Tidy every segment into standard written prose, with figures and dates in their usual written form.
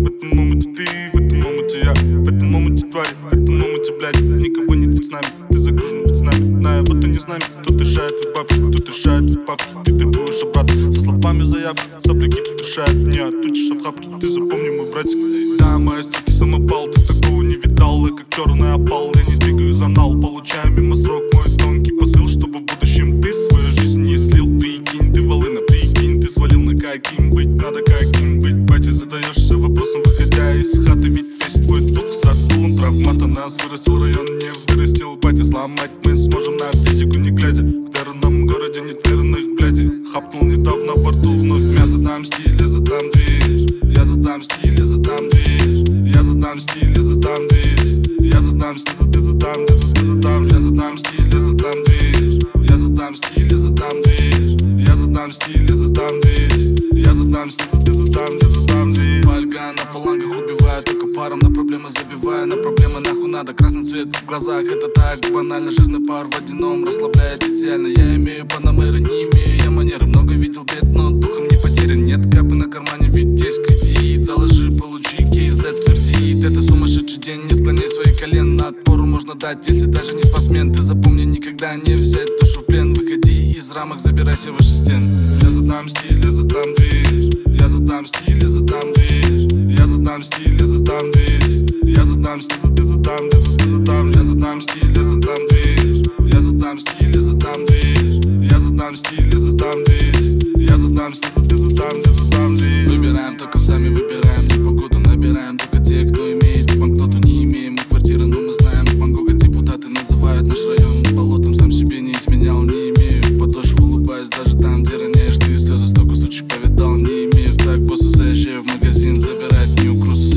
этом моменте ты, в этом моменте я, в этом моменте твари, в этом моменте, блядь, никого нет ведь с нами. Ты загружен ведь с нами, знаю, вот ты не с нами. Тут решает твои бабки, тут решает твои папки. Ты требуешь обратно, со словами заявки. Сопляки тут решают меня, тутишь от хапки. Ты запомни, мой братик. Да, мои строки самопал, ты такого не видал. Я как черный опал, я не двигаю занал. Получаю мимо строк мой тонкий посыл, чтобы в будущем ты свою жизнь не слил. Прикинь, ты волына, прикинь, ты свалил на каким быть надо, каким быть. Батя, задаешься вопросом, выходя из хаты. Ведь весь твой дух задул травмата. Нас вырастил район, не вырастил батя. Сломать мы сможем на физику не глядя. В верном городе нет верных, бляди. Хапнул недавно во рту вновь. Я задам стиль, я задам движ. Я задам стиль, я задам движ. Я задам стиль, я задам движ. Я задам стиль, ты задам, ты задам. Я задам стиль, я задам движ. Я задам стиль, я задам движ. Я задам стиль, я задам движ. Я задам стиль, ты задам, ты задам движ. Фольга на фалангах убивает, только паром на проблемы забивая. На проблемы нахуй надо, красный цвет в глазах. Это так банально, жирный пар в водяном расслабляет идеально. Я имею панамеры, не имею я манеры. Много видел бед, но духом не потерян. Нет капы на кармане, ведь есть кредит. Заложи, получи кейс, затвердит. Это сумасшедший день, не склоняй свои колена. Отпору можно дать, если даже не спортсмен. Ты запомни, никогда не взять душу в плен. Выходи из рамок, забирайся выше стен. Я задам стиль, я задам движ. Я задам стиль, я задам движ. Я задам стиль, я задам движ. Я задам стиль, ты задам, ты задам. Я задам стиль, я задам движ. Я задам стиль, я задам движ. Я задам стиль, я задам движ. Я задам стиль, ты задам, ты задам движ. Выбираем, только сами выбираем. Непогоду набираем, только те, кто имеет. Банкноту не имеем, мы квартиры, но мы знаем. Ван Гога депутаты называют наш район болотом. Сам себе не изменял, не имею подошву, улыбаюсь даже там, где роняешь ты слезы. Столько случаев повидал, не имею. Так, босса, заезжаю в магазин, забирает New Cruise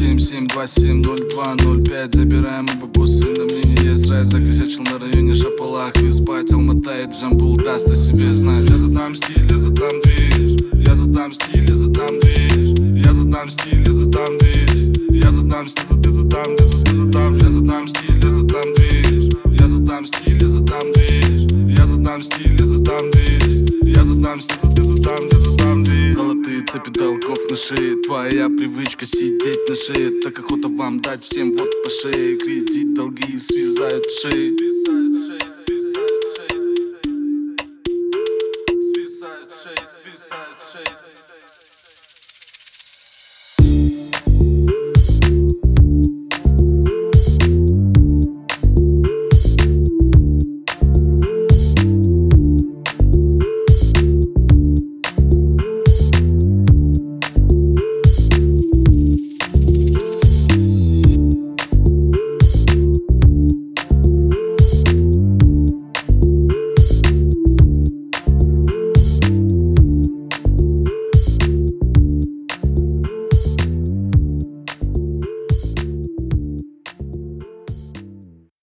77270205. Забираем оба боссы, на мне не есть рай. Закосячил на районе Шапалах, и спать Алматай, Джамбул даст о себе знать. Я задам стиль, я задам движ. Я задам стиль, я задам движ. Я задам стиль, я задам движ. Я задам стиль, ты задам, ты задам. Я задам стиль, я задам движ. Я задам стиль, я задам движ. Я задам стиль, я задам движ. Я задам стиль, ты задам, ты задам движ. Золотые цепи долгов на шее. Твоя привычка сидеть на шее. Так охота вам дать всем вот по шее. Кредит, долги связают шеи. Свисает шеи.